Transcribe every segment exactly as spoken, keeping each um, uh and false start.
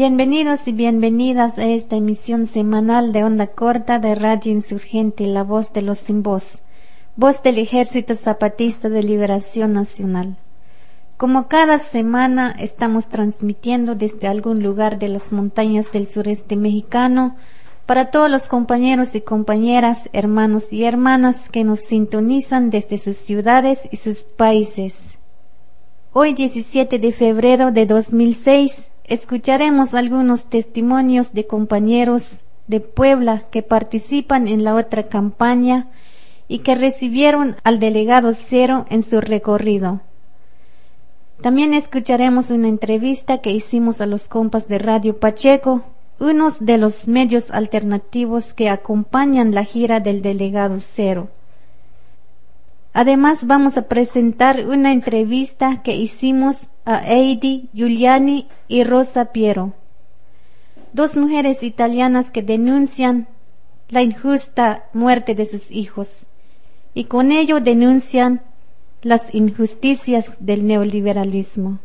Bienvenidos y bienvenidas a esta emisión semanal de onda corta de Radio Insurgente, la voz de los sin voz, voz del Ejército Zapatista de Liberación Nacional. Como cada semana estamos transmitiendo desde algún lugar de las montañas del sureste mexicano para todos los compañeros y compañeras, hermanos y hermanas que nos sintonizan desde sus ciudades y sus países. Hoy, diecisiete de febrero de dos mil seis, escucharemos algunos testimonios de compañeros de Puebla que participan en la otra campaña y que recibieron al delegado Cero en su recorrido. También escucharemos una entrevista que hicimos a los compas de Radio Pacheco, unos de los medios alternativos que acompañan la gira del delegado Cero. Además, vamos a presentar una entrevista que hicimos a Heidi Giuliani y Rosa Piero, dos mujeres italianas que denuncian la injusta muerte de sus hijos y con ello denuncian las injusticias del neoliberalismo.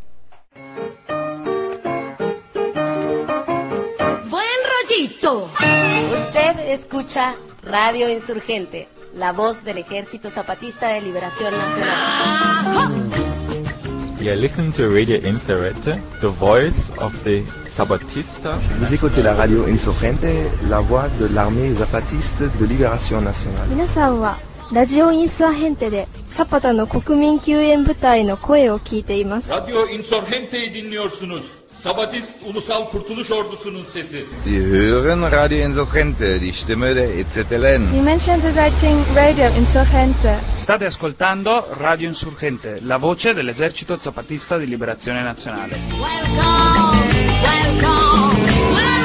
¡Buen rollito! Usted escucha Radio Insurgente, la voz del Ejército Zapatista de Liberación Nacional. You listen to Radio Insurgente, the voice of the Zapatista. Vous écoutez la Radio Insurgente, la voix de l'armée zapatiste de libération nationale. 皆さんはラジオインサーヘンテでサパタの国民救援部隊の声を聞いています。 Radyo Insurgente'yi dinliyorsunuz. Sabatist Ulusal Kurtuluş Ordusu'nun sesi. Sie hören Radio Insurgente, die Stimme der E Z L N. Die Menschen searching Radio Insurgente. State ascoltando Radio Insurgente, la voce dell'Esercito Zapatista di Liberazione Nazionale. Welcome, welcome, welcome.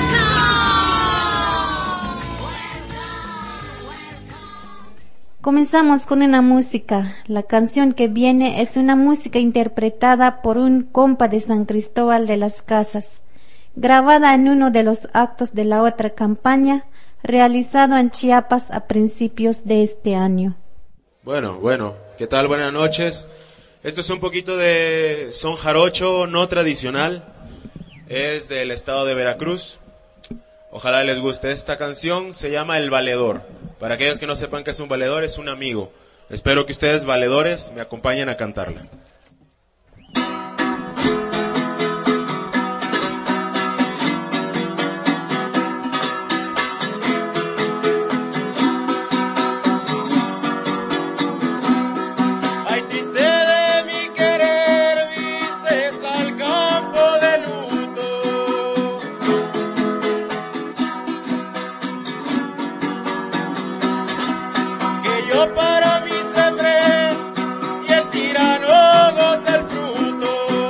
Comenzamos con una música. La canción que viene es una música interpretada por un compa de San Cristóbal de las Casas, grabada en uno de los actos de la otra campaña, realizado en Chiapas a principios de este año. Bueno, bueno, ¿qué tal? Buenas noches. Esto es un poquito de son jarocho no tradicional, es del estado de Veracruz. Ojalá les guste. Esta canción se llama El Valedor. Para aquellos que no sepan qué es un valedor, es un amigo. Espero que ustedes, valedores, me acompañen a cantarla. Para mí sembré y el tirano goza el fruto.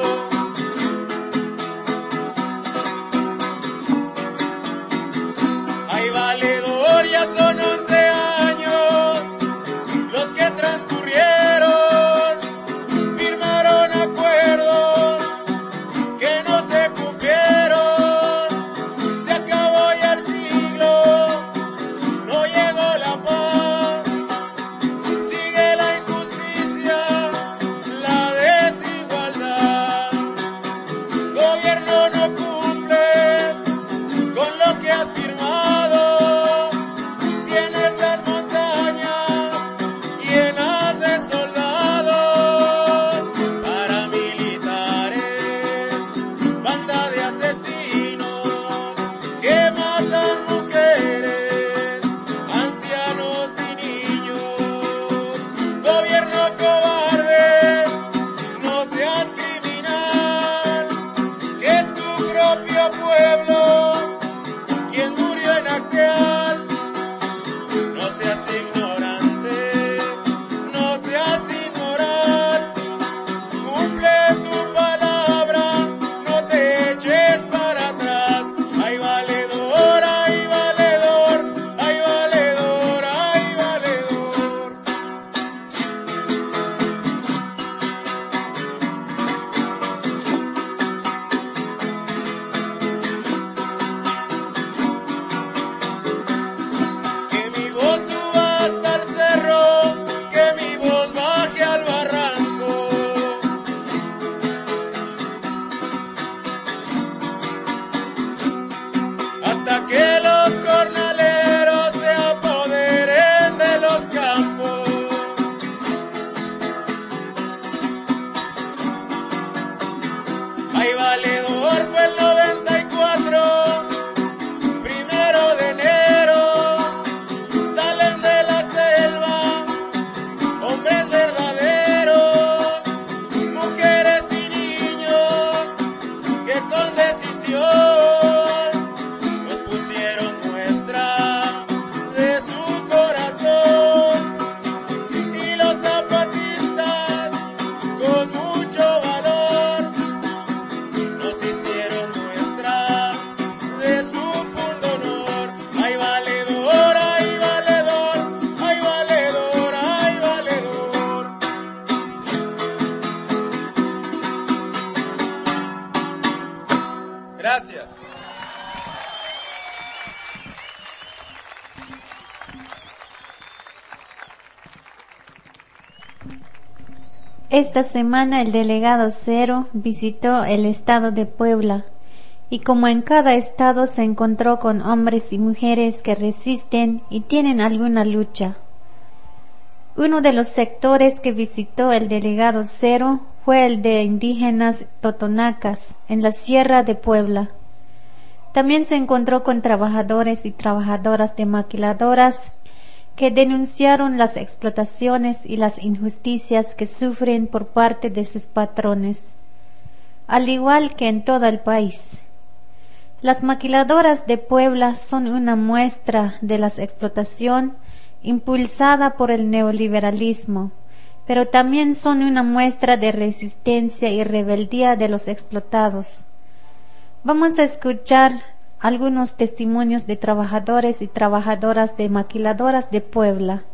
Ay, valedor, ya son once años los que transcurrieron, firmaron acuerdos que no se cumplieron, se acabó ya el siglo, no llegó la paz. Esta semana el delegado Cero visitó el estado de Puebla y como en cada estado se encontró con hombres y mujeres que resisten y tienen alguna lucha. Uno de los sectores que visitó el delegado Cero fue el de indígenas totonacas en la Sierra de Puebla. También se encontró con trabajadores y trabajadoras de maquiladoras que denunciaron las explotaciones y las injusticias que sufren por parte de sus patrones, al igual que en todo el país. Las maquiladoras de Puebla son una muestra de la explotación impulsada por el neoliberalismo, pero también son una muestra de resistencia y rebeldía de los explotados. Vamos a escuchar algunos testimonios de trabajadores y trabajadoras de maquiladoras de Puebla.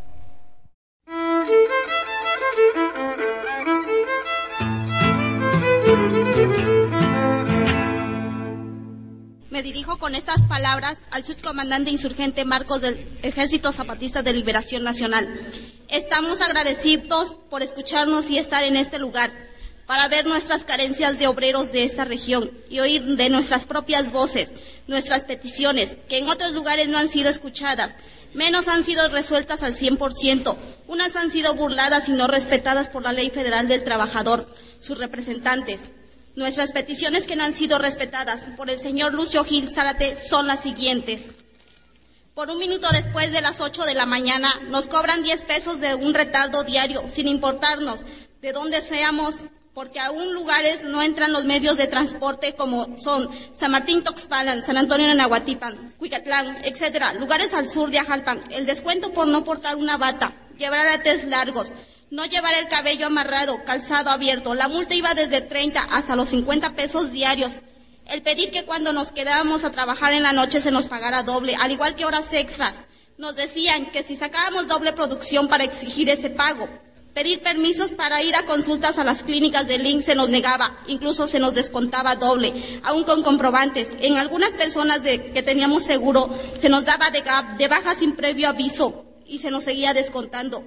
Me dirijo con estas palabras al subcomandante insurgente Marcos del Ejército Zapatista de Liberación Nacional. Estamos agradecidos por escucharnos y estar en este lugar, para ver nuestras carencias de obreros de esta región y oír de nuestras propias voces, nuestras peticiones, que en otros lugares no han sido escuchadas, menos han sido resueltas al cien por ciento, unas han sido burladas y no respetadas por la Ley Federal del Trabajador, sus representantes. Nuestras peticiones que no han sido respetadas por el señor Lucio Gil Zárate son las siguientes. Por un minuto después de las ocho de la mañana nos cobran diez pesos de un retardo diario, sin importarnos de dónde seamos, porque aún lugares no entran los medios de transporte como son San Martín Toxpalan, San Antonio de Nahuatipan, Cuicatlán, etcétera, lugares al sur de Ajalpan. El descuento por no portar una bata, llevar aretes largos, no llevar el cabello amarrado, calzado abierto. La multa iba desde treinta hasta los cincuenta pesos diarios. El pedir que cuando nos quedábamos a trabajar en la noche se nos pagara doble, al igual que horas extras. Nos decían que si sacábamos doble producción para exigir ese pago. Pedir permisos para ir a consultas a las clínicas del I M S S se nos negaba, incluso se nos descontaba doble, aún con comprobantes. En algunas personas de, que teníamos seguro se nos daba de, de baja sin previo aviso y se nos seguía descontando.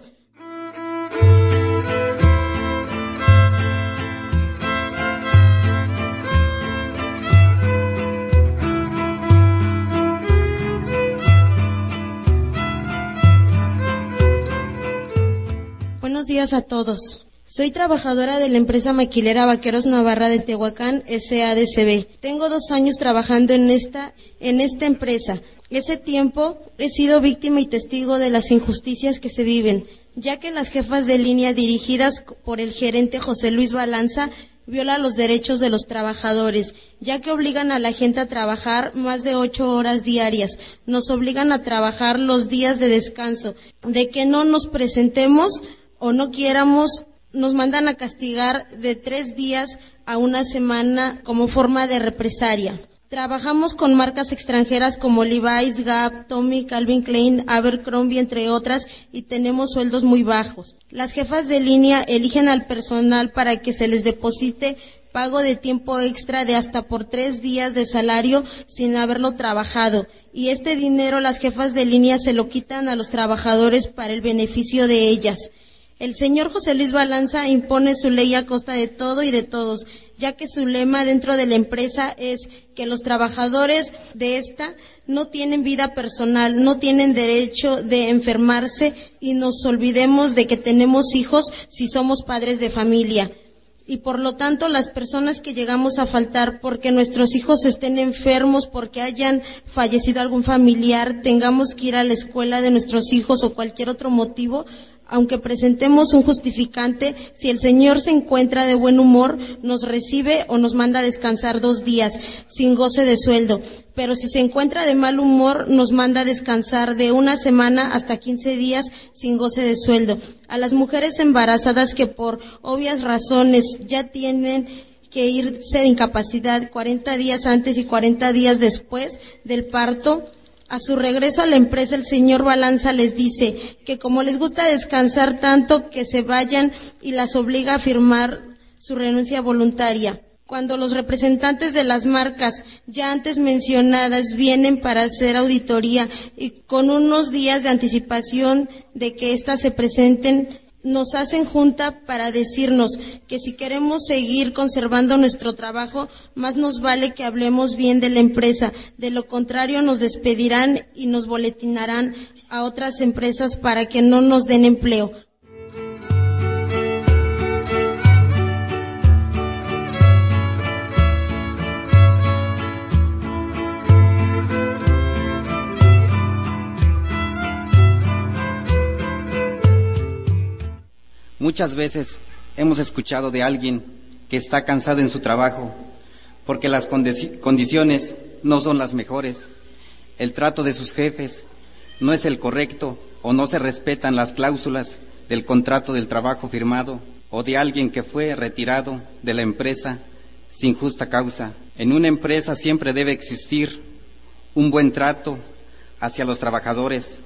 Buenos días a todos. Soy trabajadora de la empresa maquilera Vaqueros Navarra de Tehuacán, S A D C B. Tengo dos años trabajando en esta, en esta empresa. Ese tiempo he sido víctima y testigo de las injusticias que se viven, ya que las jefas de línea dirigidas por el gerente José Luis Balanza violan los derechos de los trabajadores, ya que obligan a la gente a trabajar más de ocho horas diarias. Nos obligan a trabajar los días de descanso, de que no nos presentemos o no quieramos, nos mandan a castigar de tres días a una semana como forma de represalia. Trabajamos con marcas extranjeras como Levi's, Gap, Tommy, Calvin Klein, Abercrombie, entre otras, y tenemos sueldos muy bajos. Las jefas de línea eligen al personal para que se les deposite pago de tiempo extra de hasta por tres días de salario sin haberlo trabajado, y este dinero las jefas de línea se lo quitan a los trabajadores para el beneficio de ellas. El señor José Luis Balanza impone su ley a costa de todo y de todos, ya que su lema dentro de la empresa es que los trabajadores de esta no tienen vida personal, no tienen derecho de enfermarse y nos olvidemos de que tenemos hijos si somos padres de familia. Y por lo tanto las personas que llegamos a faltar porque nuestros hijos estén enfermos, porque hayan fallecido algún familiar, tengamos que ir a la escuela de nuestros hijos o cualquier otro motivo, aunque presentemos un justificante, si el señor se encuentra de buen humor, nos recibe o nos manda a descansar dos días sin goce de sueldo. Pero si se encuentra de mal humor, nos manda a descansar de una semana hasta quince días sin goce de sueldo. A las mujeres embarazadas que por obvias razones ya tienen que irse de incapacidad cuarenta días antes y cuarenta días después del parto, a su regreso a la empresa, el señor Balanza les dice que como les gusta descansar tanto, que se vayan y las obliga a firmar su renuncia voluntaria. Cuando los representantes de las marcas ya antes mencionadas vienen para hacer auditoría y con unos días de anticipación de que éstas se presenten, nos hacen junta para decirnos que si queremos seguir conservando nuestro trabajo, más nos vale que hablemos bien de la empresa. De lo contrario, nos despedirán y nos boletinarán a otras empresas para que no nos den empleo. Muchas veces hemos escuchado de alguien que está cansado en su trabajo porque las condi- condiciones no son las mejores, el trato de sus jefes no es el correcto o no se respetan las cláusulas del contrato del trabajo firmado, o de alguien que fue retirado de la empresa sin justa causa. En una empresa siempre debe existir un buen trato hacia los trabajadores.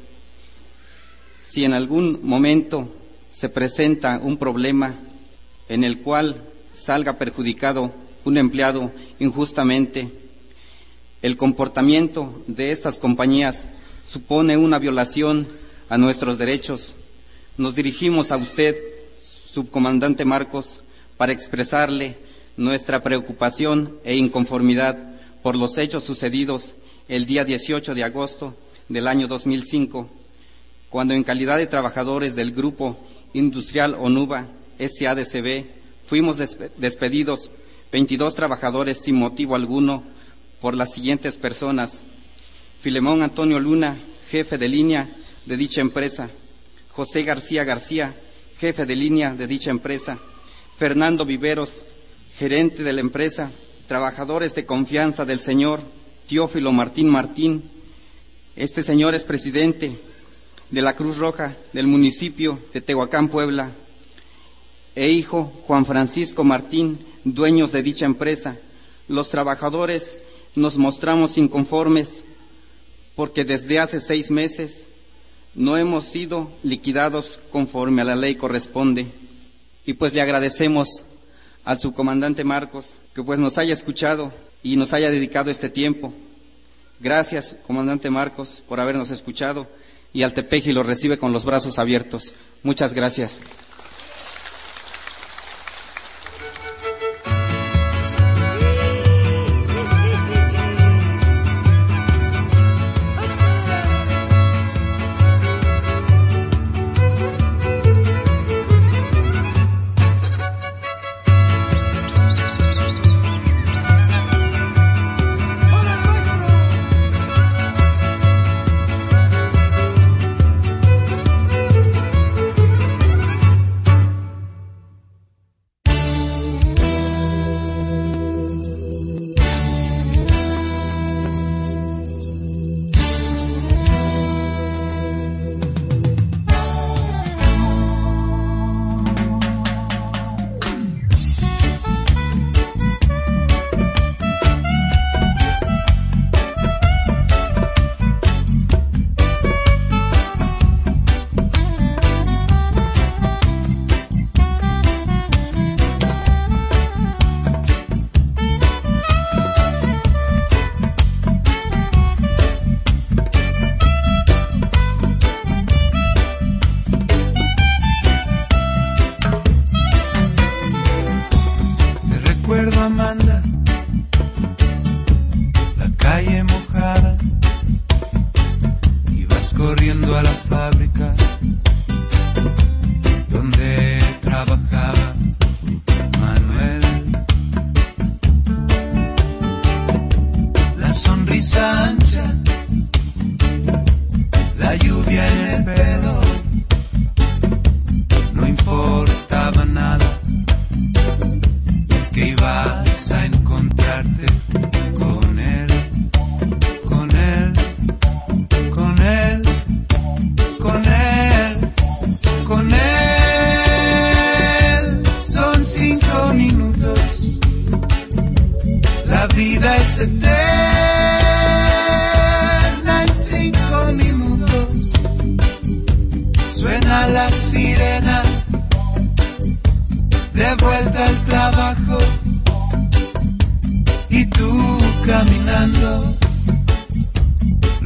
Si en algún momento se presenta un problema en el cual salga perjudicado un empleado injustamente, el comportamiento de estas compañías supone una violación a nuestros derechos. Nos dirigimos a usted, subcomandante Marcos, para expresarle nuestra preocupación e inconformidad por los hechos sucedidos el día dieciocho de agosto del año dos mil cinco, cuando en calidad de trabajadores del Grupo Industrial Onuba S A D C B fuimos despedidos veintidós trabajadores sin motivo alguno por las siguientes personas: Filemón Antonio Luna, jefe de línea de dicha empresa; José García García, jefe de línea de dicha empresa; Fernando Viveros, gerente de la empresa; trabajadores de confianza del señor Teófilo Martín Martín. Este señor es presidente de la Cruz Roja del municipio de Tehuacán, Puebla, e hijo Juan Francisco Martín, dueños de dicha empresa. Los trabajadores nos mostramos inconformes porque desde hace seis meses no hemos sido liquidados conforme a la ley corresponde. Y pues le agradecemos al subcomandante Marcos que pues nos haya escuchado y nos haya dedicado este tiempo. Gracias, comandante Marcos, por habernos escuchado, y al Tepeji lo recibe con los brazos abiertos. Muchas gracias.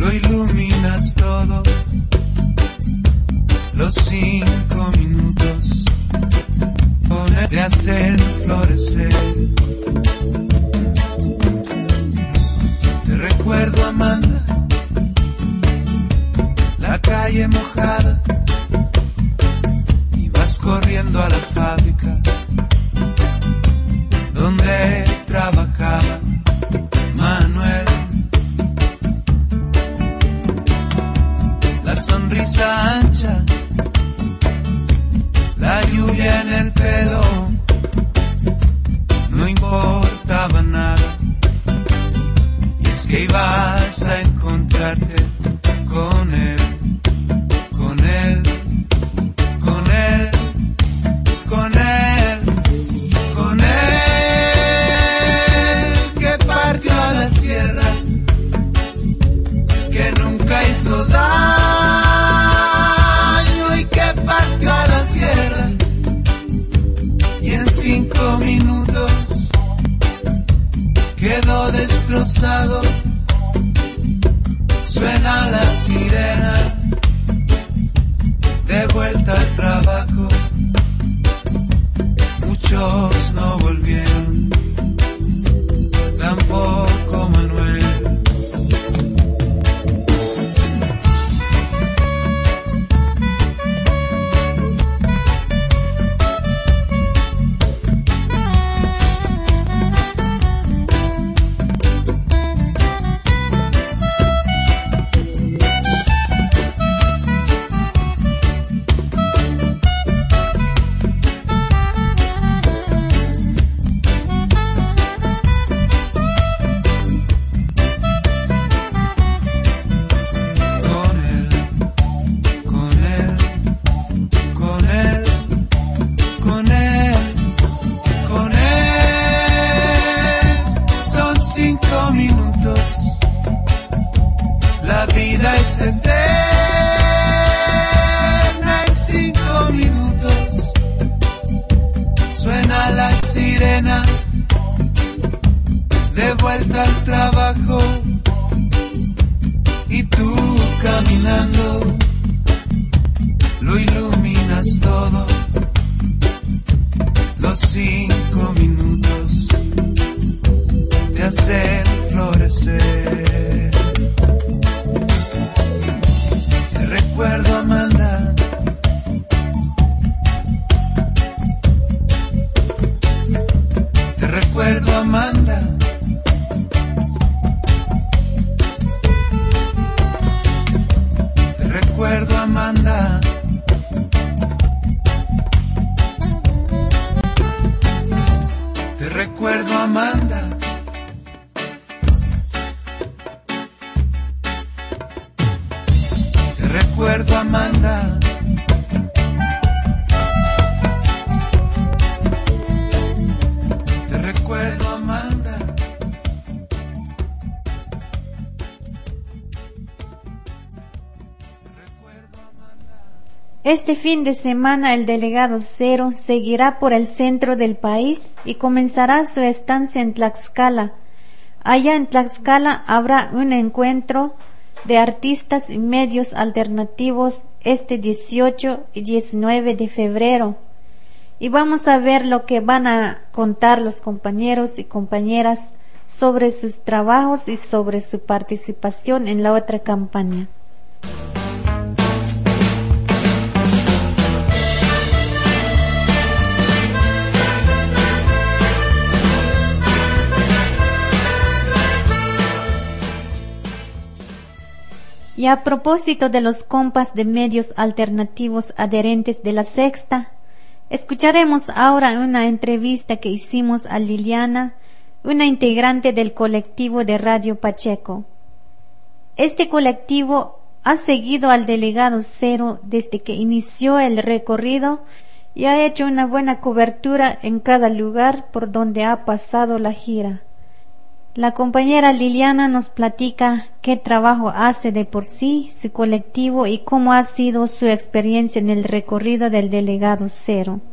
Los cinco minutos te hacen florecer. Te recuerdo, Amanda, la calle mojada, y vas corriendo a la fábrica donde trabajaba Manuel. La sonrisa ancha, la lluvia en el pelo, no importaba nada. Y es que ibas a encontrarte con él, con él, con él, con él, con él, que partió a la sierra, que nunca hizo daño y que partió a la sierra, y en cinco minutos quedó destrozado. Suena la sirena, de vuelta al trabajo. Muchos no volvieron, tampoco Manuel. Este fin de semana el delegado Cero seguirá por el centro del país y comenzará su estancia en Tlaxcala. Allá en Tlaxcala habrá un encuentro de artistas y medios alternativos este dieciocho y diecinueve de febrero. Y vamos a ver lo que van a contar los compañeros y compañeras sobre sus trabajos y sobre su participación en la otra campaña. Y a propósito de los compas de medios alternativos adherentes de La Sexta, escucharemos ahora una entrevista que hicimos a Liliana, una integrante del colectivo de Radio Pacheco. Este colectivo ha seguido al delegado Cero desde que inició el recorrido y ha hecho una buena cobertura en cada lugar por donde ha pasado la gira. La compañera Liliana nos platica qué trabajo hace de por sí su colectivo y cómo ha sido su experiencia en el recorrido del delegado Cero.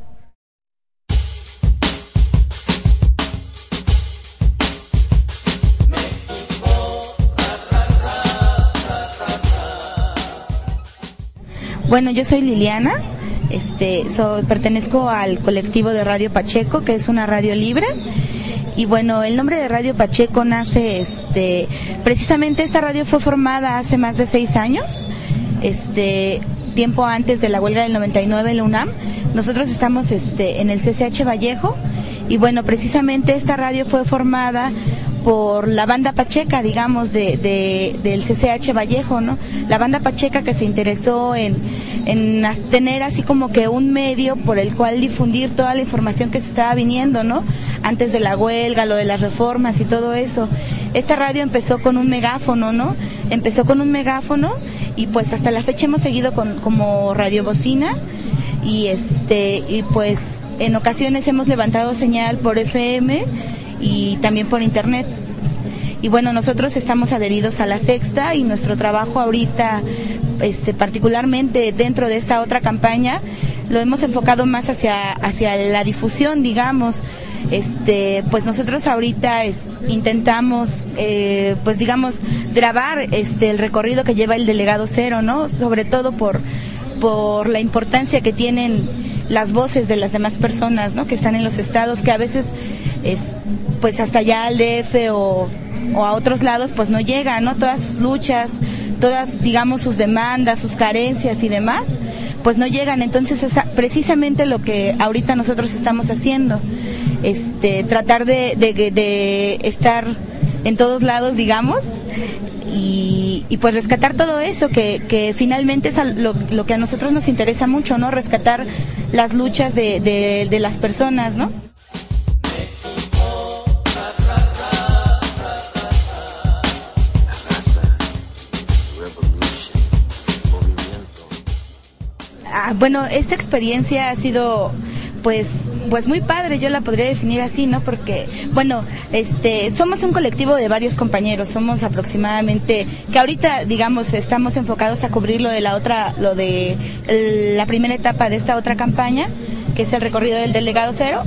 Bueno, yo soy Liliana, Este, so, pertenezco al colectivo de Radio Pacheco, que es una radio libre. Y bueno, el nombre de Radio Pacheco nace, este, precisamente esta radio fue formada hace más de seis años, este, tiempo antes de la huelga del noventa y nueve en la UNAM. Nosotros estamos, este, en el C C H Vallejo, y bueno, precisamente esta radio fue formada por la banda pacheca, digamos, de, de, del C C H Vallejo, ¿no? La banda pacheca que se interesó en, en tener así como que un medio por el cual difundir toda la información que se estaba viniendo, ¿no? Antes de la huelga, lo de las reformas y todo eso. Esta radio empezó con un megáfono, ¿no? Empezó con un megáfono y pues hasta la fecha hemos seguido con, como radiobocina y este, y pues en ocasiones hemos levantado señal por F M y también por internet. Y bueno, nosotros estamos adheridos a La Sexta y nuestro trabajo ahorita, este, particularmente dentro de esta otra campaña, lo hemos enfocado más hacia, hacia la difusión, digamos. Este, pues nosotros ahorita es, intentamos, eh, pues digamos, grabar este, el recorrido que lleva el Delegado Cero, ¿no? Sobre todo por, por la importancia que tienen las voces de las demás personas, ¿no? Que están en los estados, que a veces es, pues hasta allá al D F o, o a otros lados pues no llegan, ¿no? Todas sus luchas, todas digamos sus demandas, sus carencias y demás, pues no llegan. Entonces es precisamente lo que ahorita nosotros estamos haciendo, este, tratar de, de, de estar en todos lados, digamos, y, y pues rescatar todo eso que, que finalmente es lo, lo que a nosotros nos interesa mucho, ¿no? Rescatar las luchas de, de, de las personas, ¿no? Ah, bueno, esta experiencia ha sido pues pues muy padre, yo la podría definir así, ¿no? Porque, bueno, este, somos un colectivo de varios compañeros, somos aproximadamente, que ahorita, digamos, estamos enfocados a cubrir lo de la otra, lo de el, la primera etapa de esta otra campaña, que es el recorrido del Delegado Cero.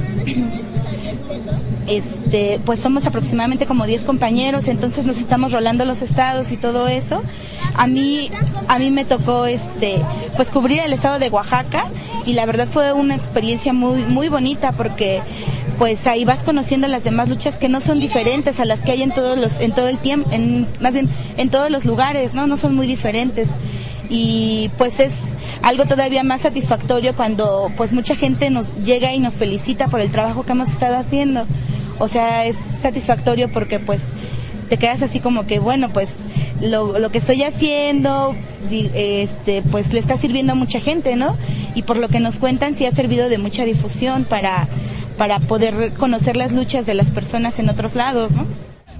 Este, pues somos aproximadamente como diez compañeros, entonces nos estamos rolando los estados y todo eso. A mí, a mí me tocó, este, pues cubrir el estado de Oaxaca y la verdad fue una experiencia muy, muy bonita porque, pues ahí vas conociendo las demás luchas que no son diferentes a las que hay en todos los, en todo el tiempo, en, más bien en todos los lugares, ¿no? No son muy diferentes. Y pues es algo todavía más satisfactorio cuando pues mucha gente nos llega y nos felicita por el trabajo que hemos estado haciendo. O sea, es satisfactorio porque pues te quedas así como que bueno, pues lo, lo que estoy haciendo este pues le está sirviendo a mucha gente, ¿no? Y por lo que nos cuentan sí ha servido de mucha difusión para para poder conocer las luchas de las personas en otros lados, ¿no?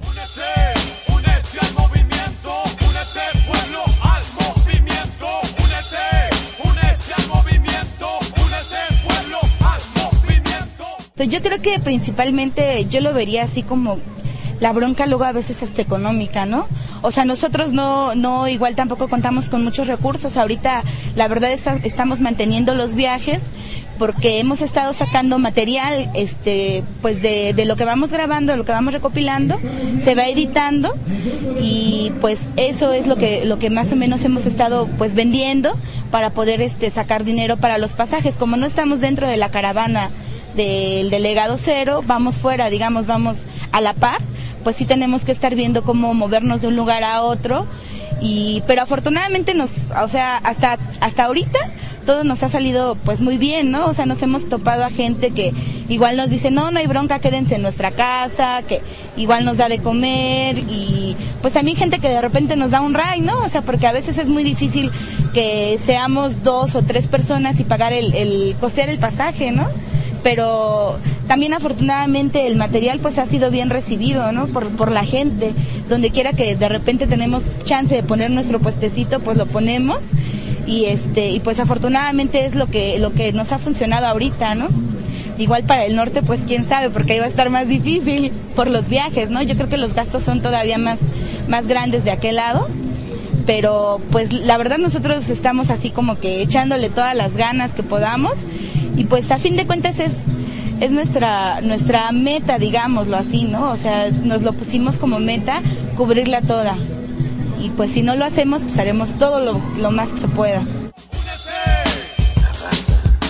Yo creo que principalmente yo lo vería así como la bronca luego a veces hasta económica, ¿no? O sea, nosotros no, no igual tampoco contamos con muchos recursos. Ahorita la verdad es que estamos manteniendo los viajes porque hemos estado sacando material, este, pues de, de lo que vamos grabando, de lo que vamos recopilando, se va editando y pues eso es lo que, lo que más o menos hemos estado pues vendiendo para poder este sacar dinero para los pasajes. Como no estamos dentro de la caravana del Delegado Cero, vamos fuera, digamos, vamos a la par, pues sí tenemos que estar viendo cómo movernos de un lugar a otro, y pero afortunadamente nos, o sea, hasta hasta ahorita todo nos ha salido pues muy bien, ¿no? O sea, nos hemos topado a gente que igual nos dice, no, no hay bronca, quédense en nuestra casa, que igual nos da de comer, y pues también gente que de repente nos da un ray, ¿no? O sea, porque a veces es muy difícil que seamos dos o tres personas y pagar el, el costear el pasaje, ¿no? Pero también afortunadamente el material pues ha sido bien recibido, ¿no? Por, por la gente, donde quiera que de repente tenemos chance de poner nuestro puestecito, pues lo ponemos, y este, y pues afortunadamente es lo que, lo que nos ha funcionado ahorita, ¿no? Igual para el norte pues quién sabe, porque ahí va a estar más difícil por los viajes, ¿no? Yo creo que los gastos son todavía más, más grandes de aquel lado, pero pues la verdad nosotros estamos así como que echándole todas las ganas que podamos. Y pues a fin de cuentas es es nuestra nuestra meta, digámoslo así, ¿no? O sea, nos lo pusimos como meta, cubrirla toda. Y pues si no lo hacemos, pues haremos todo lo, lo más que se pueda.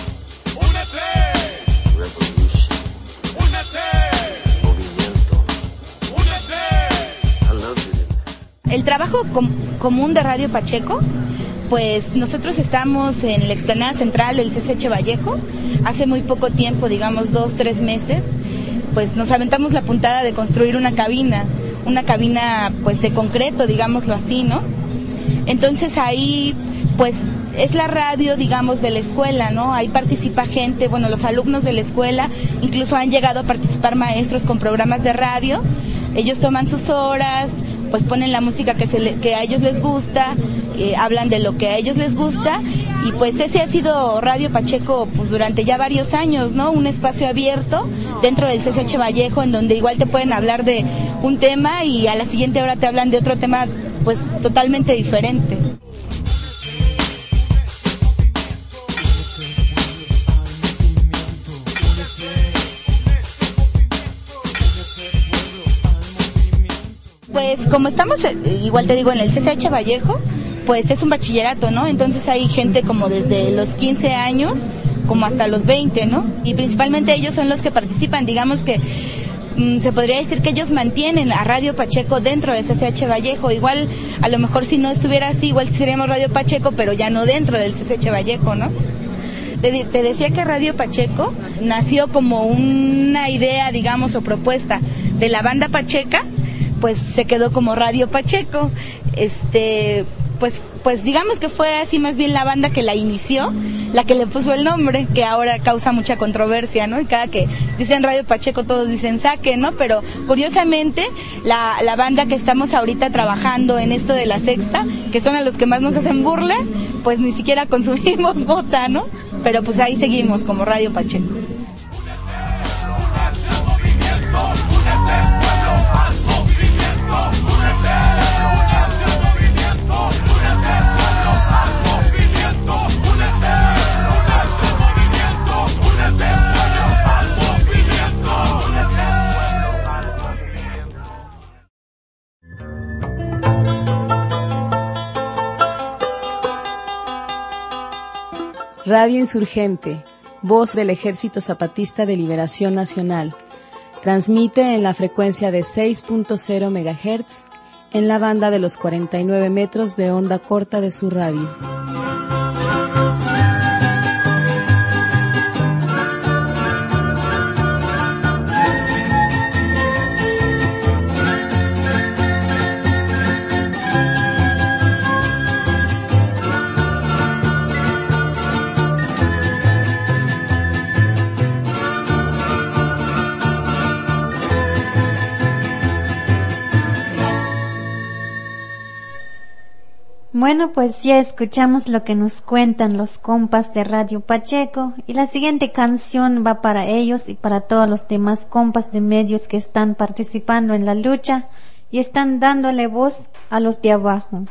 el trabajo com- común de Radio Pacheco, pues nosotros estamos en la explanada central del C C H Vallejo. Hace muy poco tiempo, digamos dos, tres meses, pues nos aventamos la puntada de construir una cabina, una cabina pues de concreto, digámoslo así, ¿no? Entonces ahí pues es la radio, digamos, de la escuela, ¿no? Ahí participa gente, bueno, los alumnos de la escuela, incluso han llegado a participar maestros con programas de radio. Ellos toman sus horas, pues ponen la música que, se le, que a ellos les gusta, eh, hablan de lo que a ellos les gusta, y pues ese ha sido Radio Pacheco pues durante ya varios años, ¿no? Un espacio abierto dentro del C C H Vallejo, en donde igual te pueden hablar de un tema y a la siguiente hora te hablan de otro tema pues totalmente diferente. Pues como estamos, igual te digo, en el C C H Vallejo, pues es un bachillerato, ¿no? Entonces hay gente como desde los quince años como hasta los veinte, ¿no? Y principalmente ellos son los que participan, digamos que mmm, se podría decir que ellos mantienen a Radio Pacheco dentro de C C H Vallejo. Igual, a lo mejor si no estuviera así, igual seríamos Radio Pacheco, pero ya no dentro del C C H Vallejo, ¿no? Te, te decía que Radio Pacheco nació como una idea, digamos, o propuesta de la banda pacheca, pues se quedó como Radio Pacheco. Este, pues, pues digamos que fue así más bien la banda que la inició, la que le puso el nombre, que ahora causa mucha controversia, ¿no? Y cada que dicen Radio Pacheco todos dicen Saque, ¿no? Pero curiosamente la, la banda que estamos ahorita trabajando en esto de la sexta, que son a los que más nos hacen burla, pues ni siquiera consumimos bota, ¿no? Pero pues ahí seguimos como Radio Pacheco. Radio Insurgente, voz del Ejército Zapatista de Liberación Nacional. Transmite en la frecuencia de seis punto cero megahertz en la banda de los cuarenta y nueve metros de onda corta de su radio. Bueno, pues ya escuchamos lo que nos cuentan los compas de Radio Pacheco, y la siguiente canción va para ellos y para todos los demás compas de medios que están participando en la lucha y están dándole voz a los de abajo.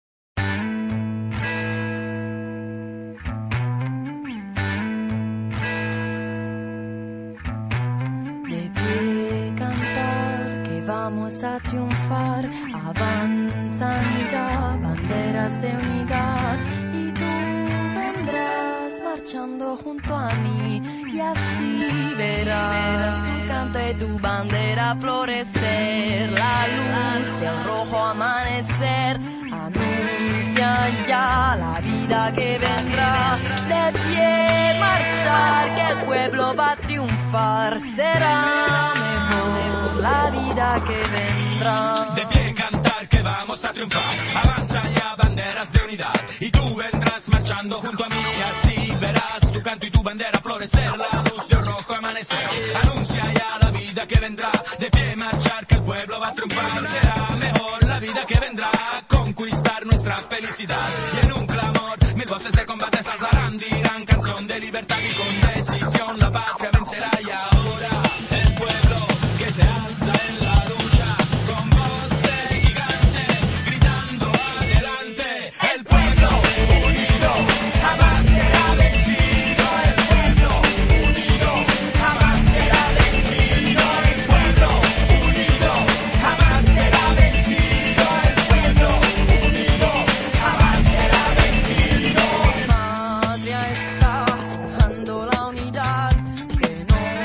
Vamos a triunfar, avanzan ya banderas de unidad y tú vendrás marchando junto a mí y así verás tu canto y tu bandera florecer, la luz de un rojo amanecer anuncia ya la vida que vendrá, de pie marchar que el pueblo va a triunfar, será mejor la vida que vendrá. De pie cantar que vamos a triunfar, avanza ya banderas de unidad y tú vendrás marchando junto a mí, así verás tu canto y tu bandera florecer, la luz de un rojo amanecer anuncia ya la vida que vendrá, de pie marchar que el pueblo va a triunfar, será mejor la vida que vendrá, conquistar nuestra felicidad y en un clamor mil voces de combate se alzarán, dirán canción de libertad y con decisión la patria vencerá y ahora el pueblo que se alza en la lucha con voz de gigante gritando adelante, el pueblo unido jamás será vencido, el pueblo unido jamás será vencido, el pueblo unido jamás será vencido, el pueblo unido jamás será vencido. Patria está forjando la unidad que nos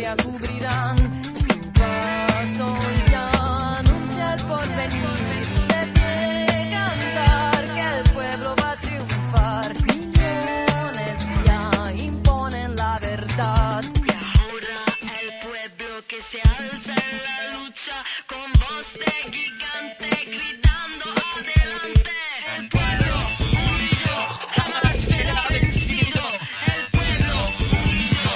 gloria cubrirán su paso y ya anuncia el porvenir. De pie cantar que el pueblo va a triunfar. Millones ya imponen la verdad. Y ahora el pueblo que se alza en la lucha con voz de gigante gritando adelante. El pueblo unido jamás será vencido. El pueblo unido.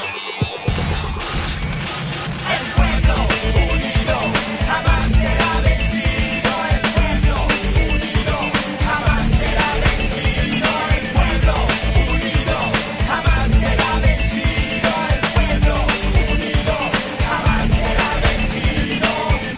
El pueblo unido jamás será vencido. El pueblo unido jamás será vencido. El pueblo unido jamás será vencido. El pueblo unido jamás será vencido.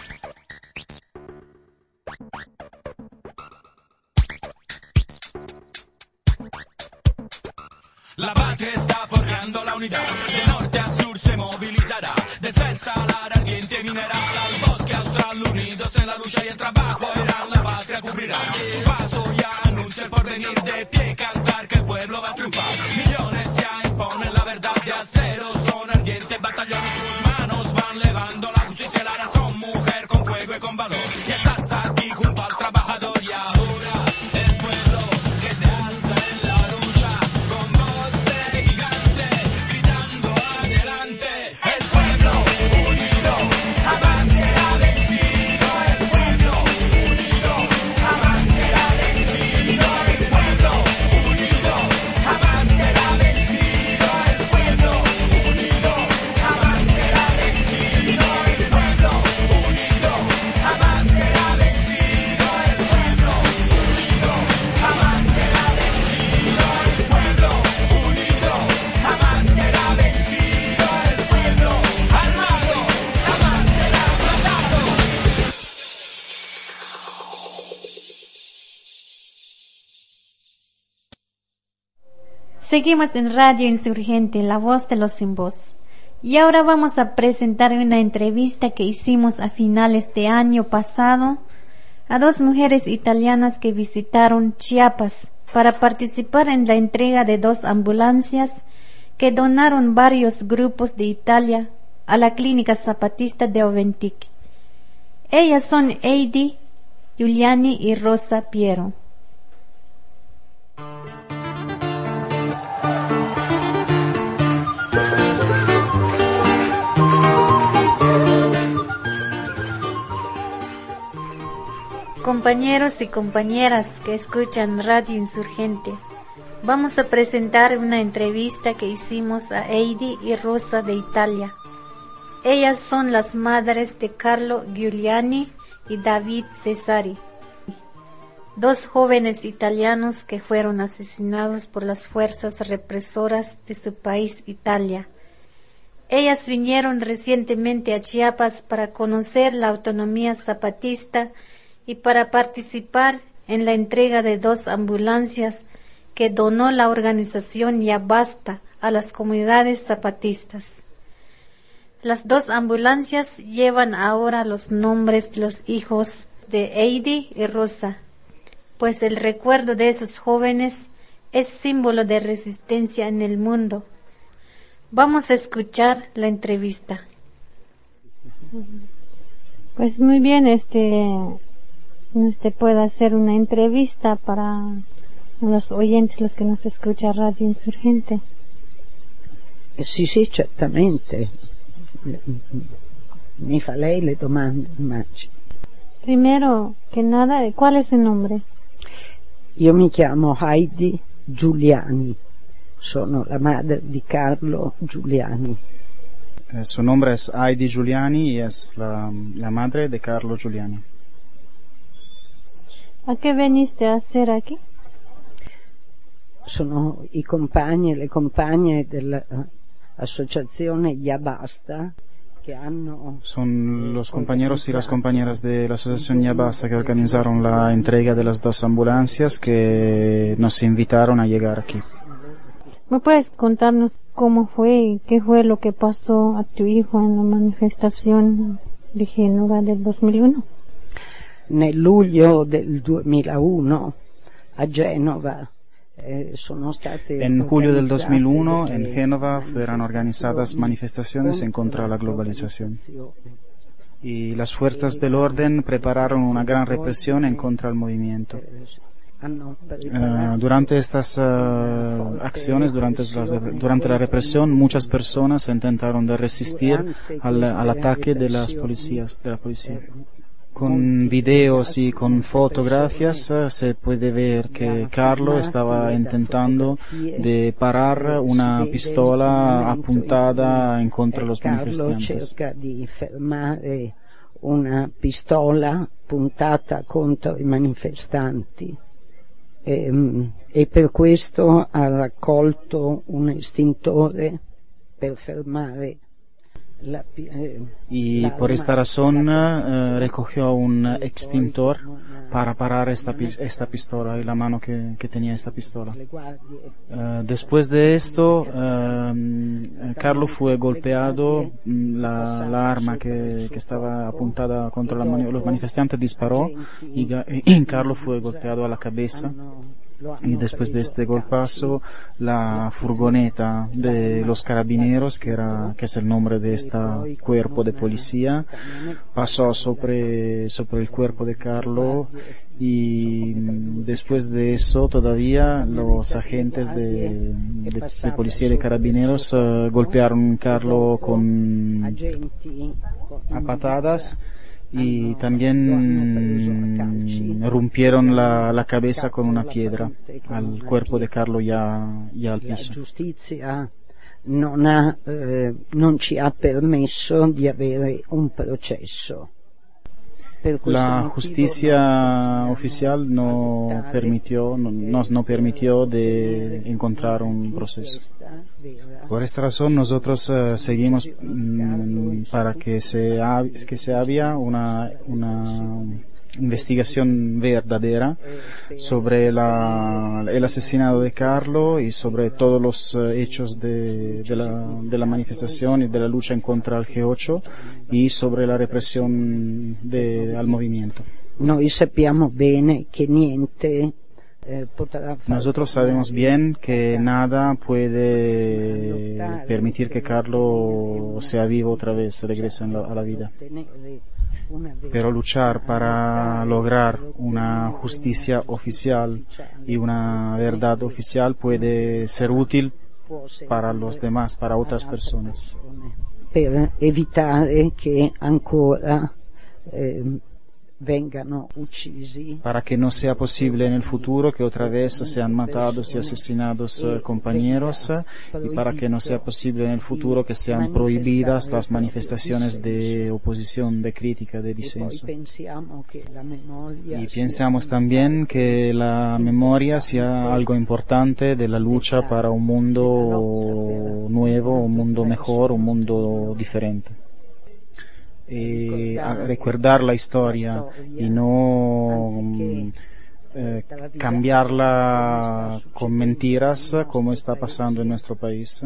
La patria está forjando la unidad, de norte a sur se movilizará, desde el salar ardiente mineral al bosque austral, unidos en la lucha y el trabajo irán, la patria cubrirá su paso y anuncia el porvenir. De pie cantar que el pueblo va a triunfar, millones ya imponen la verdad de acero, son ardientes batallones, sus manos van levando la justicia y la razón, mujer con fuego y con valor, y estás aquí junto al trabajador. Y ahora el pueblo que se alza en la lucha con voz de gigante gritando adelante. El pueblo unido jamás será vencido. El pueblo unido jamás será vencido. El pueblo unido jamás será vencido. El pueblo unido jamás será vencido. El pueblo unido jamás será vencido. El pueblo unido jamás será vencido. El pueblo unido jamás será vencido. El pueblo armado jamás será tratado. Seguimos en Radio Insurgente, la voz de los sin voz. Y ahora vamos a presentar una entrevista que hicimos a finales de año pasado a dos mujeres italianas que visitaron Chiapas para participar en la entrega de dos ambulancias que donaron varios grupos de Italia a la Clínica Zapatista de Oventic. Ellas son Heidi Giuliani y Rosa Piero. Compañeros y compañeras que escuchan Radio Insurgente, vamos a presentar una entrevista que hicimos a Heidi y Rosa de Italia. Ellas son las madres de Carlo Giuliani y David Cesari, dos jóvenes italianos que fueron asesinados por las fuerzas represoras de su país, Italia. Ellas vinieron recientemente a Chiapas para conocer la autonomía zapatista y para participar en la entrega de dos ambulancias que donó la organización Ya Basta a las comunidades zapatistas. Las dos ambulancias llevan ahora los nombres de los hijos de Heidi y Rosa, pues el recuerdo de esos jóvenes es símbolo de resistencia en el mundo. Vamos a escuchar la entrevista. Pues muy bien, este... Usted puede hacer una entrevista para los oyentes, los que nos escuchan Radio Insurgente. Sì, sì, certamente. Mi fa lei le domande, immagino. Primero que nada, ¿cuál es su nombre? Io mi chiamo Heidi Giuliani. Sono la madre di Carlo Giuliani. Eh, su nombre es Heidi Giuliani y es la, la madre de Carlo Giuliani. ¿A qué veniste a hacer aquí? Sono i compagni e le compagne dell'associazione Ya Basta que hanno... Son los compañeros y las compañeras de la asociación Ya Basta que organizaron la entrega de las dos ambulancias que nos invitaron a llegar aquí. ¿Me puedes contarnos cómo fue, qué fue lo que pasó a tu hijo en la manifestación de Genova del dos mil uno? Nel luglio del duemilauno a Genova En julio del dos mil uno, en Génova, fueron organizadas manifestaciones en contra de la globalización. Y las fuerzas del orden prepararon una gran represión en contra del movimiento. Uh, durante estas uh, acciones, durante, las, durante la represión, muchas personas intentaron de resistir al, al ataque de las policías, de la policía. Con videos y con fotografías uh, se puede ver que Carlo estaba intentando de parar una pistola apuntada en contra de los manifestantes. Una pistola puntata contro i manifestanti. E, e per questo ha raccolto un estintore per fermare la, eh, y la por esta razón eh, recogió un extintor para parar esta, esta pistola y la mano que, que tenía esta pistola. Uh, después de esto, uh, Carlo fue golpeado, la, la arma que, que estaba apuntada contra la mani los manifestantes disparó y, y Carlo fue golpeado a la cabeza. Y después de este golpazo, la furgoneta de los carabineros, que era, que es el nombre de este cuerpo de policía, pasó sobre, sobre el cuerpo de Carlo, y después de eso todavía los agentes de, de, de policía y de carabineros uh, golpearon a Carlo con a patadas. Y también rompieron la, la cabeza con una piedra al cuerpo de Carlo ya, ya al piso. La giustizia non, ha, eh, non ci ha permesso di avere un processo. La justicia oficial no permitió, no, nos no permitió de encontrar un proceso. Por esta razón nosotros uh, seguimos mm, para que se, ha, que se había una, una investigación verdadera sobre la, el asesinato de Carlo y sobre todos los uh, hechos de, de, la, de la manifestación y de la lucha en contra del G ocho y sobre la represión de, al movimiento. Noi sappiamo bene che niente. Nosotros sabemos bien que nada puede permitir que Carlo sea vivo otra vez, regrese a la vida. Pero luchar para lograr una justicia oficial y una verdad oficial puede ser útil para los demás, para otras personas. Per evitare che ancora eh, vengano uccisi. Para que no sea posible en el futuro que otra vez sean matados y asesinados uh, compañeros y para que no sea posible en el futuro que sean prohibidas las manifestaciones de oposición, de crítica, de disenso. Y pensamos también que la memoria sea algo importante de la lucha para un mundo nuevo, un mundo mejor, un mundo diferente. Y recordar la historia y no eh, cambiarla con mentiras como está pasando en nuestro país.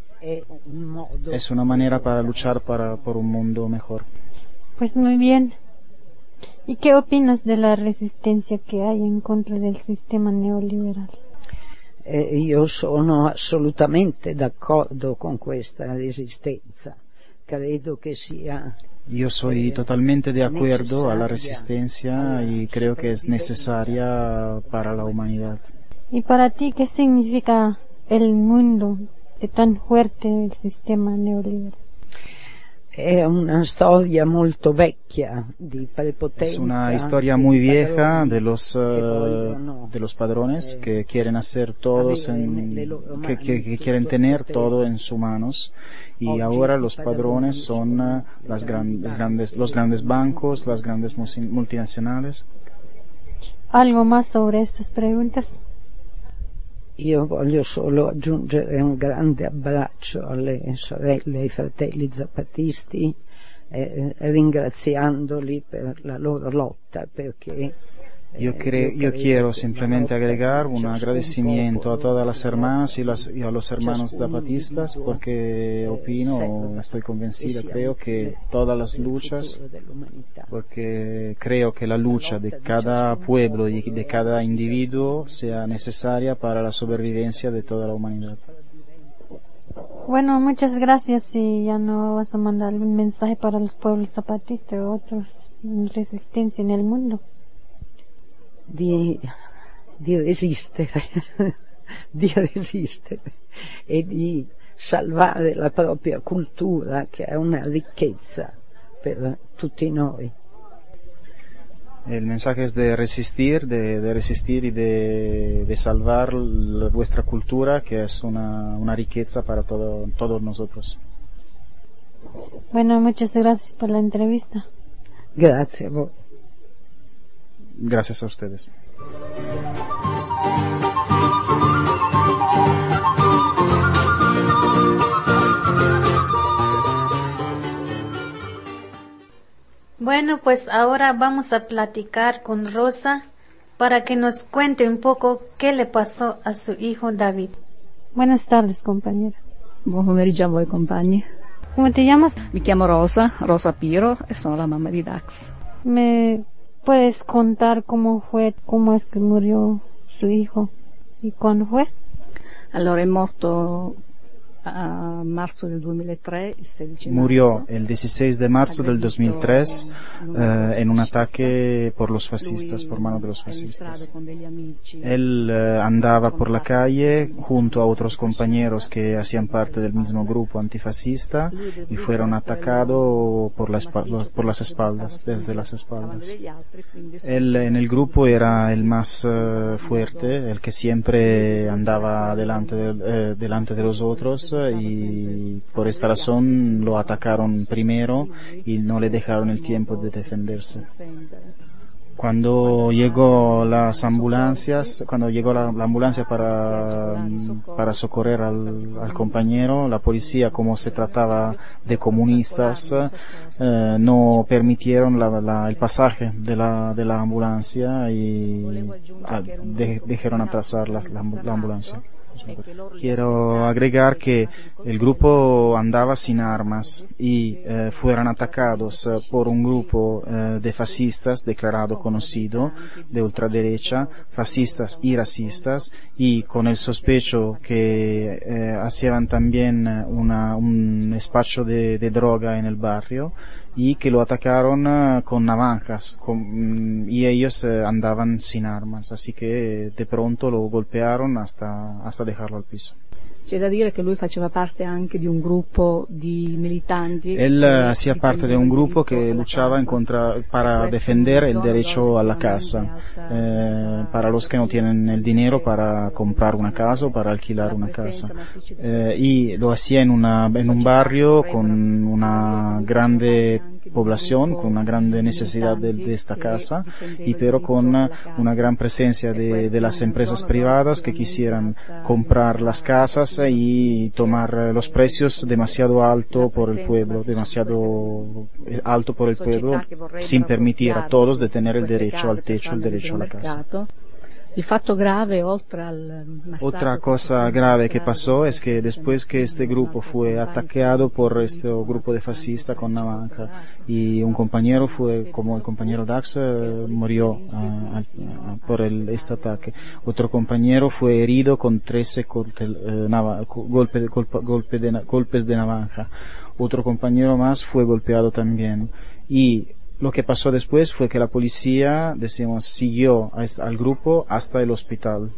Es una manera para luchar para, por un mundo mejor. Pues muy bien. ¿Y qué opinas de la resistencia que hay en contra del sistema neoliberal? Eh, io sono assolutamente d'accordo con questa resistenza. Credo che sia Yo soy totalmente de acuerdo a la resistencia y creo que es necesaria para la humanidad. ¿Y para ti qué significa el mundo de tan fuerte el sistema neoliberal? È una storia molto vecchia di prepotenza. Es una historia muy vieja de los uh, de los padrones que quieren hacer todos en, que, que, que quieren tener todo en sus manos y ahora los padrones son uh, las gran, grandes los grandes bancos, las grandes multinacionales. ¿Algo más sobre estas preguntas? Io voglio solo aggiungere un grande abbraccio alle sorelle e ai fratelli zapatisti, eh, ringraziandoli per la loro lotta, perché Yo, cre yo quiero simplemente agregar un agradecimiento a todas las hermanas y, las, y a los hermanos zapatistas, porque opino, estoy convencida, creo que todas las luchas, porque creo que la lucha de cada pueblo y de cada individuo sea necesaria para la sobrevivencia de toda la humanidad. Bueno, muchas gracias, y ya no vas a mandar un mensaje para los pueblos zapatistas o otros en resistencia en el mundo. Di, di resistere, di resistere e di salvare la propria cultura, che è una ricchezza per tutti noi. El mensaje es de resistir, de, de resistir y de, de salvar la, vuestra cultura, que es una, una riqueza para todo, todos nosotros. Bueno, muchas gracias por la entrevista. Gracias a vos. Gracias a ustedes. Bueno, pues ahora vamos a platicar con Rosa para que nos cuente un poco qué le pasó a su hijo David. Buenas tardes, compañera. Buon pomeriggio a voi, compagni. ¿Cómo te llamas? Mi chiamo Rosa, Rosa Piro, e sono la mamma di Dax. ¿Me puedes contar cómo fue, cómo es que murió su hijo y cuándo fue? Allora, è morto a marzo del duemilatré, il sedici Murió el dieciséis de marzo del dos mil tres eh, en un ataque por los fascistas, por mano de los fascistas. Él eh, andaba por la calle junto a otros compañeros que hacían parte del mismo grupo antifascista y fueron atacados por, la por las espaldas, desde las espaldas. Él en el grupo era el más eh, fuerte, el que siempre andaba delante de, eh, delante de los otros, y por esta razón lo atacaron primero y no le dejaron el tiempo de defenderse. Cuando llegó las ambulancias, cuando llegó la, la ambulancia para, para socorrer al, al compañero, la policía, como se trataba de comunistas, eh, no permitieron la, la, el pasaje de la, de la ambulancia y a, de, dejaron atrasar las, la, la ambulancia. Quiero agregar que el grupo andaba sin armas y eh, fueron atacados eh, por un grupo eh, de fascistas declarado conocido, de ultraderecha, fascistas y racistas, y con el sospecho que eh, hacían también una, un despacho de, de droga en el barrio, y que lo atacaron uh, con navajas con, y ellos uh, andaban sin armas, así que de pronto lo golpearon hasta, hasta dejarlo al piso. C'è da dire che lui faceva parte anche di un gruppo di militanti. Él uh, hacía parte de un grupo que luchaba en contra, para defender el derecho a la casa, eh, para los que no tienen el dinero para comprar una casa o para alquilar una casa. Eh, y lo hacía en, una, en un barrio con una grande población, con una grande necesidad de, de esta casa, y pero con una, una gran presencia de, de las empresas privadas que quisieran comprar las casas y tomar los precios demasiado alto por el pueblo, demasiado alto por el pueblo, sin permitir a todos de tener el derecho al techo, el derecho a la casa. Il fatto grave, oltre al Otra cosa grave que pasó es que después que este grupo fue atacado por este grupo de fascistas con navaja y un compañero fue, como el compañero Dax, eh, murió uh, uh, por el, este ataque. Otro compañero fue herido con trece uh, golpe de, golpe, golpe de, golpes de navaja. Otro compañero más fue golpeado también. Y lo que pasó después fue que la policía, decimos, siguió a este, al grupo hasta el hospital.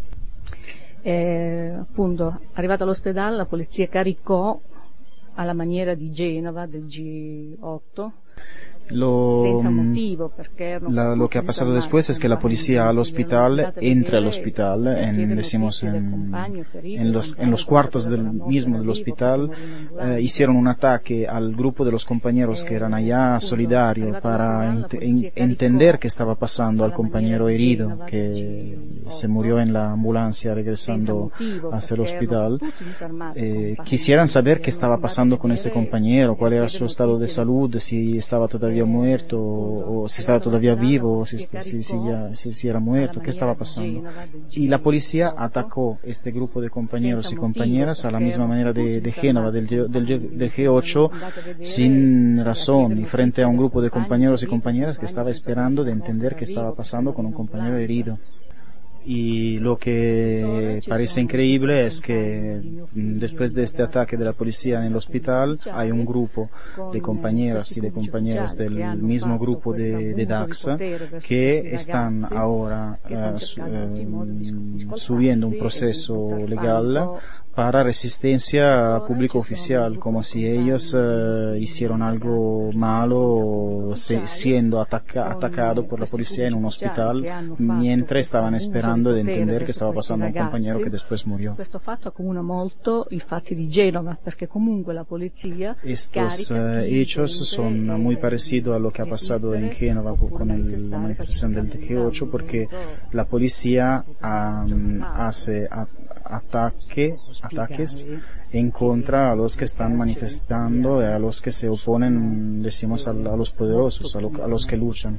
Eh, appunto, arrivato all'ospedale, la polizia caricò alla maniera di Genova del G otto. Lo, senza motivo, perché la, lo que ha pasado después es que la policía al hospital entra al hospital, en, decimos, en, en, los, en los cuartos del mismo del hospital, eh, hicieron un ataque al grupo de los compañeros que eran allá solidario para ent, en, entender qué estaba pasando al compañero herido que se murió en la ambulancia regresando hacia el hospital. Eh, quisieran saber qué estaba pasando con este compañero, cuál era su estado de salud, si estaba todavía había muerto o, o si estaba todavía vivo o si, si, si, ya, si, si era muerto, qué estaba pasando. Y la policía atacó este grupo de compañeros y compañeras a la misma manera de, de Génova, del, del, del G ocho, sin razón y frente a un grupo de compañeros y compañeras que estaba esperando de entender qué estaba pasando con un compañero herido. Y lo que parece increíble es que después de este ataque de la policía en el hospital hay un grupo de compañeras y de compañeros del mismo grupo de, de Daxa que están ahora uh, su, uh, subiendo un proceso legal para resistencia público oficial, como si ellos uh, hicieron algo malo se, siendo ataca, atacado por la policía en un hospital mientras estaban esperando de entender che stava passando a un compañero che después murió. Questo fatto accomuna molto i fatti di Genova, perché comunque la policía Estos uh, hechos son muy parecidos a lo que ha pasado en Génova con el, la manifestación del G ocho, porque la policía um, hace a, ataque, ataques en contra a los que están manifestando y a los que se oponen, decimos, a, a los poderosos, a, lo, a los que luchan.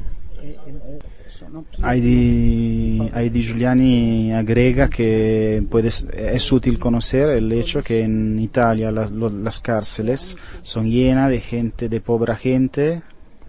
Heidi, Heidi Giuliani agrega que puedes, es útil conocer el hecho que en Italia las, las cárceles son llenas de gente, de pobre gente,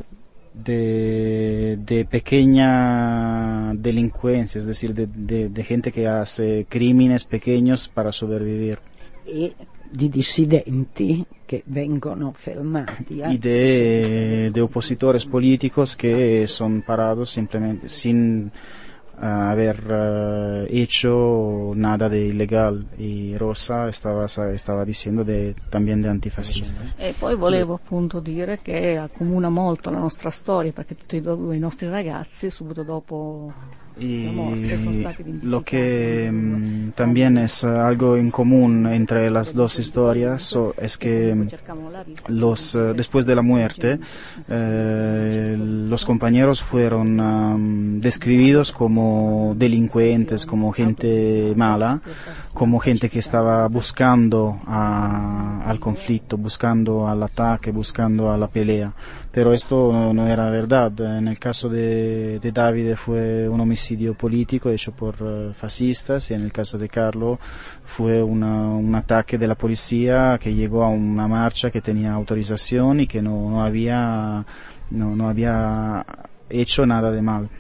de, de pequeña delincuencia, es decir, de, de, de gente que hace crímenes pequeños para sobrevivir. E di dissidenti che vengono fermati. Y de, de opositores políticos que son parados simplemente sin uh, haber uh, hecho nada de ilegal. Y Rosa estaba, stava dicendo de, también de antifascista. E poi volevo appunto dire che accomuna molto la nostra storia, perché tutti i, i nostri ragazzi subito dopo Y lo que mm, también es algo en común entre las dos historias so, es que los uh, después de la muerte eh, los compañeros fueron um, describidos como delincuentes, como gente mala, como gente que estaba buscando a, al conflicto, buscando al ataque, buscando a la pelea. Pero esto no, no era verdad. En el caso de, de Davide fue un homicidio político hecho por uh, fascistas, y en el caso de Carlo fue una, un ataque de la policía que llegó a una marcha que tenía autorización y que no, no había no, no había hecho nada de mal.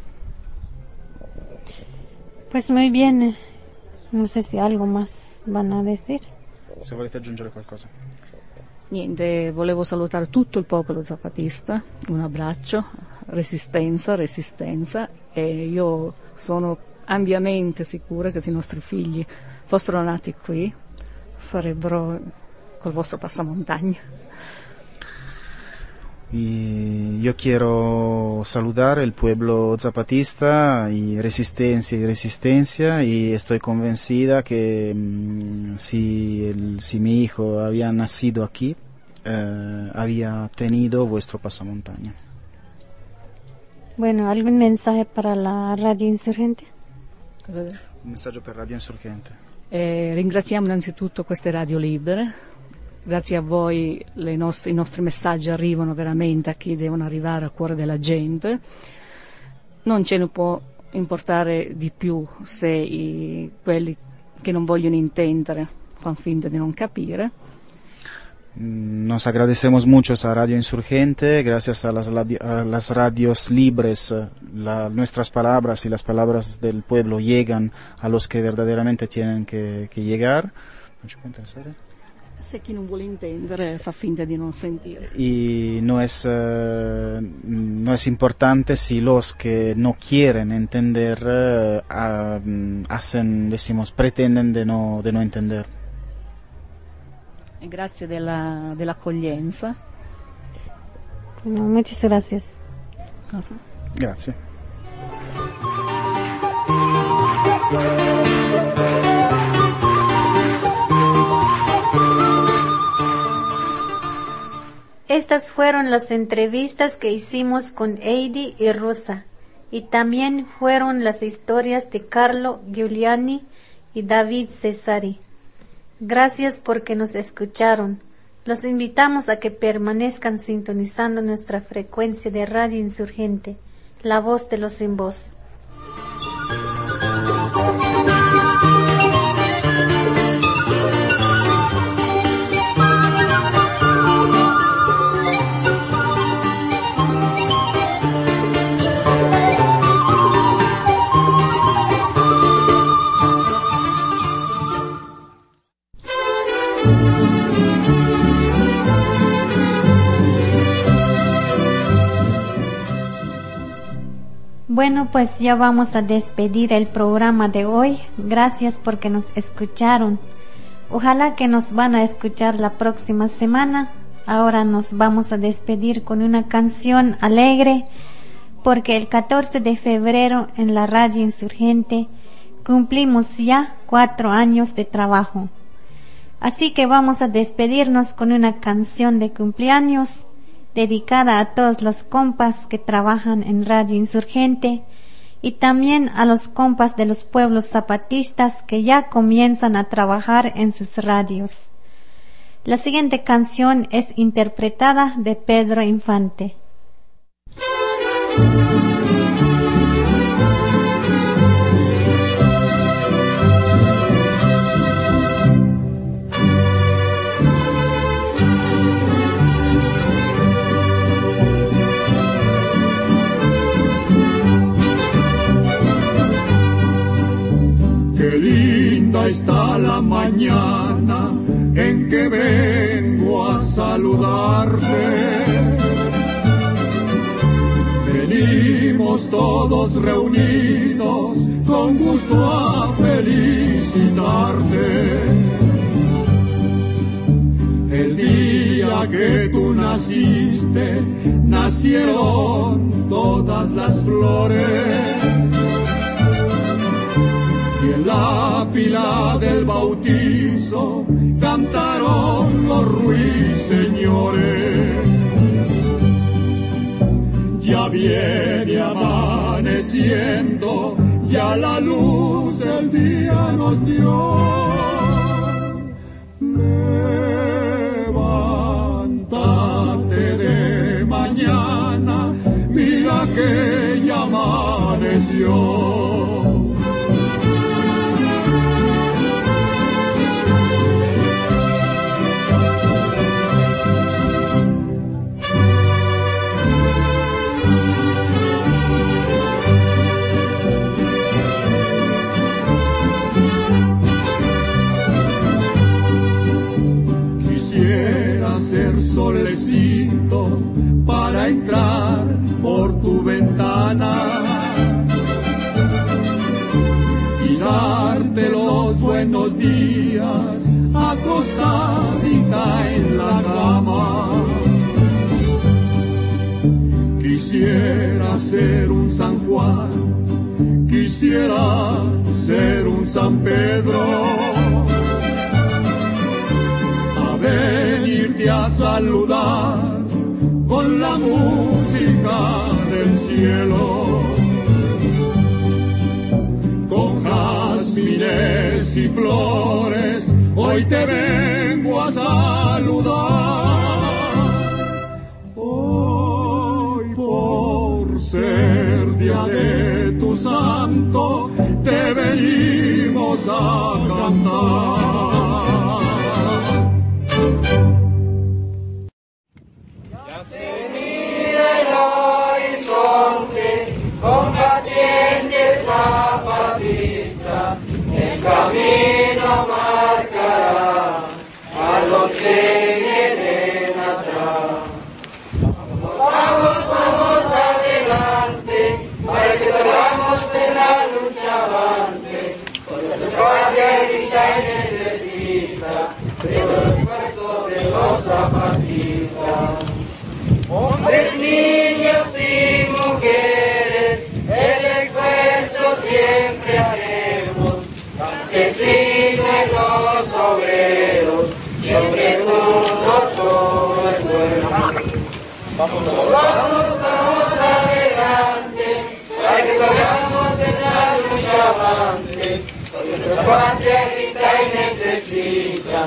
Pues muy bien, no sé si algo más van a decir. Se volete aggiungere qualcosa. Niente, volevo salutare tutto il popolo zapatista, un abbraccio, resistenza, resistenza, e io sono ampiamente sicura che se i nostri figli fossero nati qui sarebbero col vostro passamontagna. Y yo quiero saludar el pueblo zapatista y resistencia y resistencia, y estoy convencida que mmm, si, el, si mi hijo había nacido aquí, eh, había tenido vuestro pasamontaña. Bueno, ¿algún mensaje para la Radio Insurgente? Un messaggio per Radio Insurgente. Eh, ringraziamo innanzitutto queste radio libere. Grazie a voi le nostre, i nostri messaggi arrivano veramente a chi devono arrivare al cuore della gente. Non ce ne può importare di più se i, quelli che non vogliono intendere fanno finta di non capire. Nos agradecemos mucho a Radio Insurgente, gracias a las, a las radios libres, la, nuestras palabras y las palabras del pueblo llegan a los que verdaderamente tienen que, que llegar. Se chi non vuole intendere fa finta di non sentire. Y no es, uh, no es importante si los que no quieren entender uh, uh, hacen, decimos, pretenden de no, de no entender. E grazie della, dell'accoglienza. Bueno, muchas gracias. Grazie. Estas fueron las entrevistas que hicimos con Heidi y Rosa, y también fueron las historias de Carlo Giuliani y David Cesari. Gracias porque nos escucharon. Los invitamos a que permanezcan sintonizando nuestra frecuencia de Radio Insurgente, la voz de los sin voz. Bueno, pues ya vamos a despedir el programa de hoy. Gracias porque nos escucharon. Ojalá que nos van a escuchar la próxima semana. Ahora nos vamos a despedir con una canción alegre, porque el catorce de febrero en la Radio Insurgente cumplimos ya cuatro años de trabajo. Así que vamos a despedirnos con una canción de cumpleaños dedicada a todos los compas que trabajan en Radio Insurgente y también a los compas de los pueblos zapatistas que ya comienzan a trabajar en sus radios. La siguiente canción es interpretada de Pedro Infante. Qué linda está la mañana en que vengo a saludarte. Venimos todos reunidos con gusto a felicitarte. El día que tú naciste, nacieron todas las flores. Y en la pila del bautizo cantaron los ruiseñores. Ya viene amaneciendo, ya la luz del día nos dio. Levántate de mañana, mira que ya amaneció. Ser solecito para entrar por tu ventana y darte los buenos días acostadita en la cama. Quisiera ser un San Juan, quisiera ser un San Pedro, venirte a saludar con la música del cielo, con jazmines y flores, hoy te vengo a saludar. Hoy por ser día de tu santo, te venimos a cantar. Ya se mira el horizonte, combatiente zapatista, el camino marcará a los que vienen atrás. Vamos, vamos adelante, para que salgamos de la lucha avante, porque nuestra patria grita y necesita de los esfuerzos de los zapatistas. Hombres, niños y mujeres, el esfuerzo siempre haremos, campesinos y los obreros, siempre juntos todo es bueno. Vamos, vamos, vamos adelante, para que salgamos en la lucha avante, porque nuestra patria grita y necesita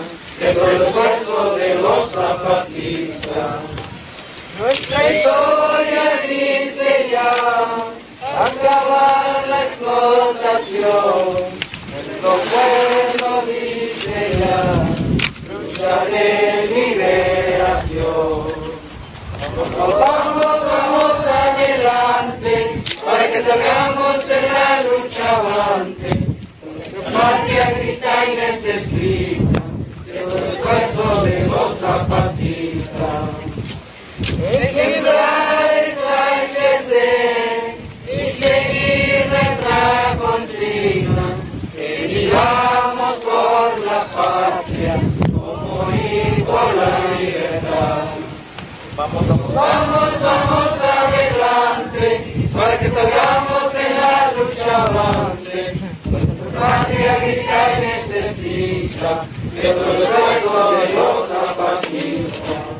de todo el esfuerzo de los zapatistas. Nuestra historia dice ya, acabar la explotación. Nuestro pueblo dice ya, lucha de liberación. Vamos, vamos, vamos adelante, para que salgamos de la lucha avante. Nuestra patria grita y necesita de todo el esfuerzo de los zapatistas. Equilibrar hay que ser y seguir nuestra consigna, que vivamos por la patria, como morir por la libertad. Vamos, vamos, vamos, vamos adelante, para que salgamos en la lucha avante. Nuestra patria grita y necesita de todo el esfuerzo de los zapatistas.